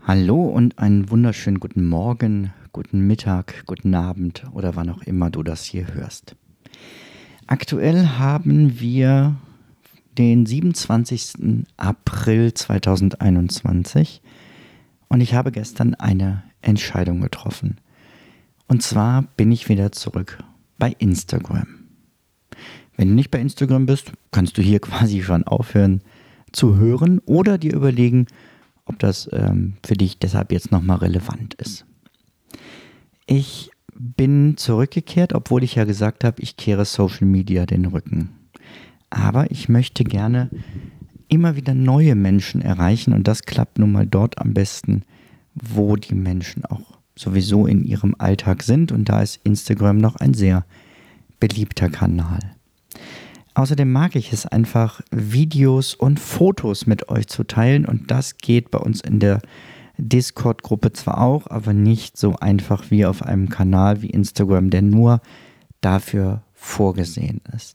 Hallo und einen wunderschönen guten Morgen, guten Mittag, guten Abend oder wann auch immer du das hier hörst. Aktuell haben wir den 27. April 2021 und ich habe gestern eine Entscheidung getroffen. Und zwar bin ich wieder zurück bei Instagram. Wenn du nicht bei Instagram bist, kannst du hier quasi schon aufhören zu hören oder dir überlegen, ob das für dich deshalb jetzt nochmal relevant ist. Ich bin zurückgekehrt, obwohl ich ja gesagt habe, ich kehre Social Media den Rücken. Aber ich möchte gerne immer wieder neue Menschen erreichen und das klappt nun mal dort am besten, wo die Menschen auch sowieso in ihrem Alltag sind und da ist Instagram noch ein sehr beliebter Kanal. Außerdem mag ich es einfach, Videos und Fotos mit euch zu teilen und das geht bei uns in der Discord-Gruppe zwar auch, aber nicht so einfach wie auf einem Kanal wie Instagram, der nur dafür vorgesehen ist.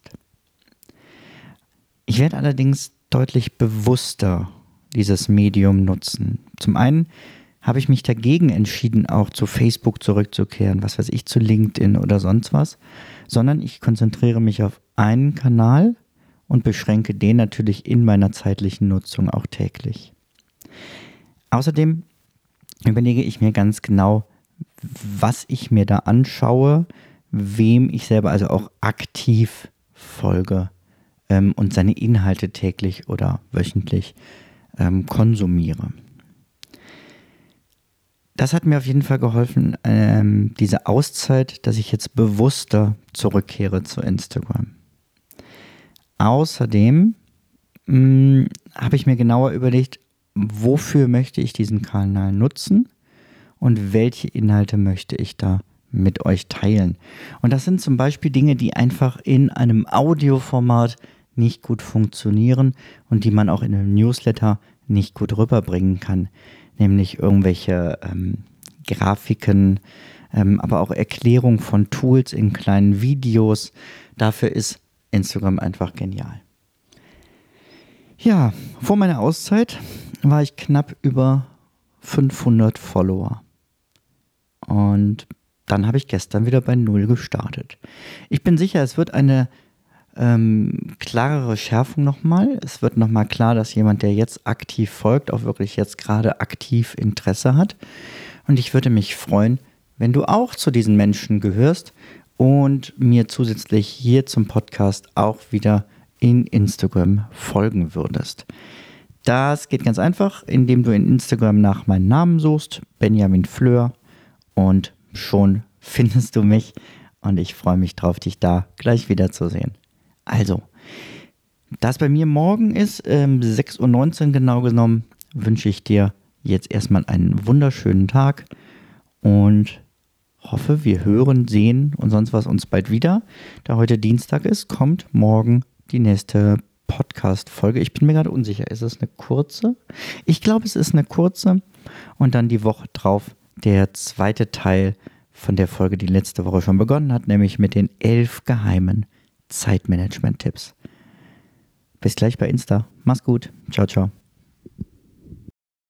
Ich werde allerdings deutlich bewusster dieses Medium nutzen. Zum einen habe ich mich dagegen entschieden, auch zu Facebook zurückzukehren, was weiß ich, zu LinkedIn oder sonst was, sondern ich konzentriere mich auf einen Kanal und beschränke den natürlich in meiner zeitlichen Nutzung auch täglich. Außerdem überlege ich mir ganz genau, was ich mir da anschaue, wem ich selber also auch aktiv folge und seine Inhalte täglich oder wöchentlich konsumiere. Das hat mir auf jeden Fall geholfen, diese Auszeit, dass ich jetzt bewusster zurückkehre zu Instagram. Außerdem habe ich mir genauer überlegt, wofür möchte ich diesen Kanal nutzen und welche Inhalte möchte ich da mit euch teilen. Und das sind zum Beispiel Dinge, die einfach in einem Audioformat nicht gut funktionieren und die man auch in einem Newsletter nicht gut rüberbringen kann. Nämlich irgendwelche Grafiken, aber auch Erklärung von Tools in kleinen Videos. Dafür ist Instagram einfach genial. Ja, vor meiner Auszeit war ich knapp über 500 Follower. Und dann habe ich gestern wieder bei 0 gestartet. Ich bin sicher, es wird eine klarere Schärfung nochmal. Es wird nochmal klar, dass jemand, der jetzt aktiv folgt, auch wirklich jetzt gerade aktiv Interesse hat. Und ich würde mich freuen, wenn du auch zu diesen Menschen gehörst und mir zusätzlich hier zum Podcast auch wieder in Instagram folgen würdest. Das geht ganz einfach, indem du in Instagram nach meinem Namen suchst, Benjamin Fleur, und schon findest du mich und ich freue mich drauf, dich da gleich wiederzusehen. Also, da es bei mir morgen ist, 6:19 Uhr genau genommen, wünsche ich dir jetzt erstmal einen wunderschönen Tag und hoffe, wir hören, sehen und sonst was uns bald wieder. Da heute Dienstag ist, kommt morgen die nächste Podcast-Folge. Ich bin mir gerade unsicher, ist es eine kurze? Ich glaube, es ist eine kurze und dann die Woche drauf der zweite Teil von der Folge, die letzte Woche schon begonnen hat, nämlich mit den 11 geheimen Zeitmanagement-Tipps. Bis gleich bei Insta. Mach's gut. Ciao, ciao.